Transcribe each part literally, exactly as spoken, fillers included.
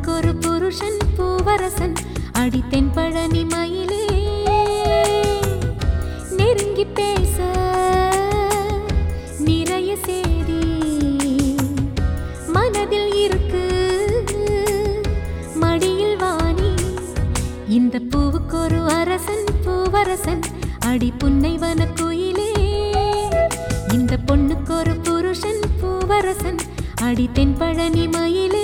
பொண்ணுக்கொரு புருஷன் பூவரசன் அடி தென்பழனி மயிலே நெருங்கி பேச நிறைய சேதி மனதில் இருக்கு மடியில் வாணி இந்த பூவுக்கொரு அரசன் பூவரசன் அடி புன்னைவன குயிலே இந்த பொண்ணுக்கொரு புருஷன் பூவரசன் அடி தென்பழனி மயிலே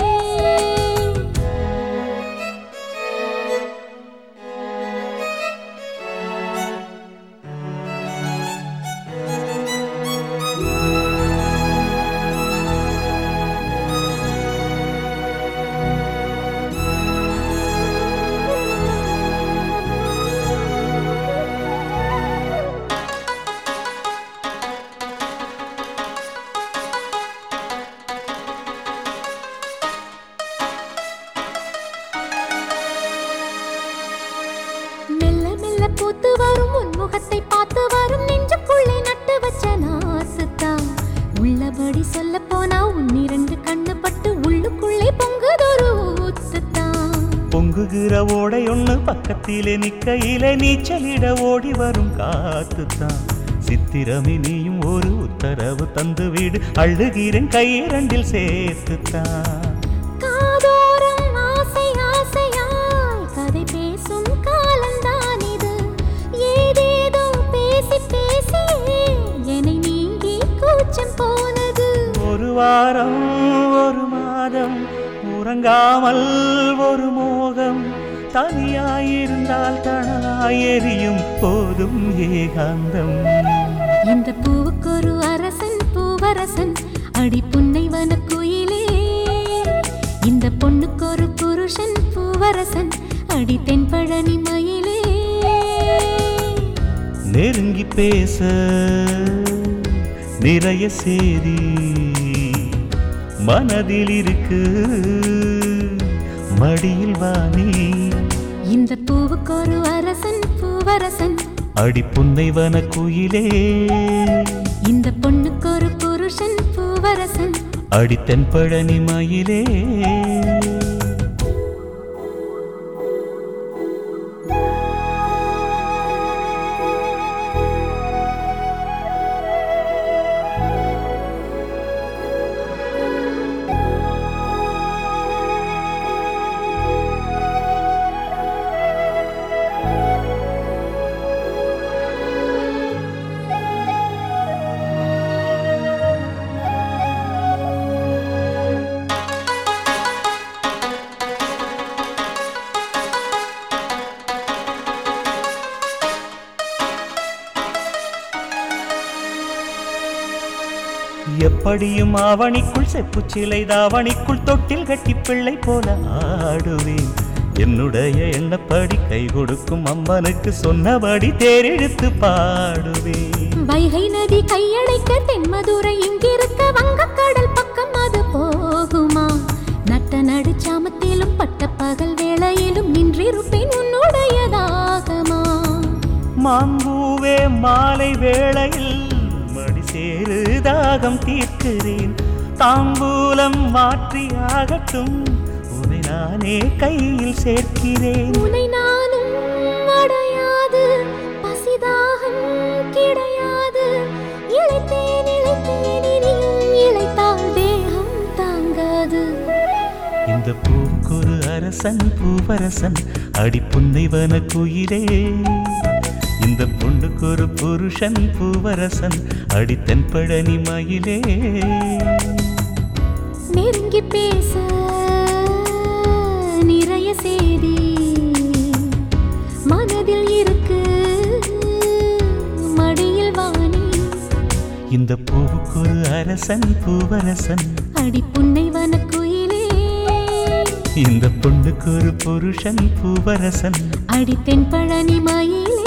பூத்து வரும் உன்முகத்தை பார்த்து வரும் நெஞ்சுக்குள்ளே நட்டு வச்ச நாசுத்தான் உள்ளபடி சொல்ல போனா உன்னிரண்டு கண்ணு பட்டு உள்ளுக்குள்ளே பொங்குதொரு ஊத்துத்தான் பொங்குகிற ஓடை ஒண்ணு பக்கத்திலே நிக்கையிலே நீச்சலிட ஓடி வரும் காத்துத்தான் சித்திரமே நீயும் ஒரு உத்தரவு தந்து வீடு அழுகிறேன் கையிரண்டில் சேர்த்துத்தான் ஒரு வாரம் ஒரு மாதம் உறங்காமல் ஒரு மோகம் தனியாயிருந்தால் தனலாய் எரியும் போதும் ஏகாந்தம் இந்த பூவுக்கொரு அரசன் பூவரசன் அடி புன்னைவன குயிலே இந்த பொண்ணுக்கொரு புருஷன் பூவரசன் அடி தென்பழனி மயிலே நெருங்கி பேச நிறைய சேதி மனதில் இருக்கு மடியில் வாணி இந்த பூவுக்கொரு அரசன் பூவரசன் அடி புன்னைவன குயிலே இந்த பொண்ணுக்கொரு புருஷன் பூவரசன் அடி தென்பழனி மயிலே எப்படியும் ஆவணிக்குள் செப்பு சிலை தாவணிக்குள் தொட்டில் கட்டி பிள்ளை போல ஆடுவேன் என்னுடைய எண்ணப்படி கை கொடுக்கும் அம்மனுக்கு சொன்னபடி தேரெழுத்து பாடுவேன் வைகை நதி கையடைக்க தென்மதுரை இங்கிருக்க வங்கக்கடல் பக்கம் அது போகுமா நட்ட நடு சாமத்திலும் பட்ட பகல் வேளையிலும் நின்றிருப்பேன் உன்னுடையதாகமா மாம்பூவே மாலை வேளையில் மடி சேரு தாகம் தீர்க்கிறேன் தாம்பூலம் மாற்றி ஆகட்டும் உன்னை நானே கையில் சேர்க்கிறேன் உன்னை நானும் அடையாது பசிதாகம் கிடையாது இளைத்தேன் இளைத்தேன் இனியும் இளைத்தால் தேகம் தாங்காது இந்த பூவுக்கொரு அரசன் பூவரசன் அடி புன்னைவன குயிலே இந்த பொண்ணுக்கொரு புருஷன் பூவரசன் அடி தென்பழனி மயிலே நெருங்கி பேச நிறைய சேதி மனதில் இருக்கு மடியில் வாணி இந்த பூவுக்கொரு அரசன் பூவரசன் அடி புன்னைவன குயிலே இந்த பொண்ணுக்கொரு புருஷன் பூவரசன் அடி தென்பழனி மயிலே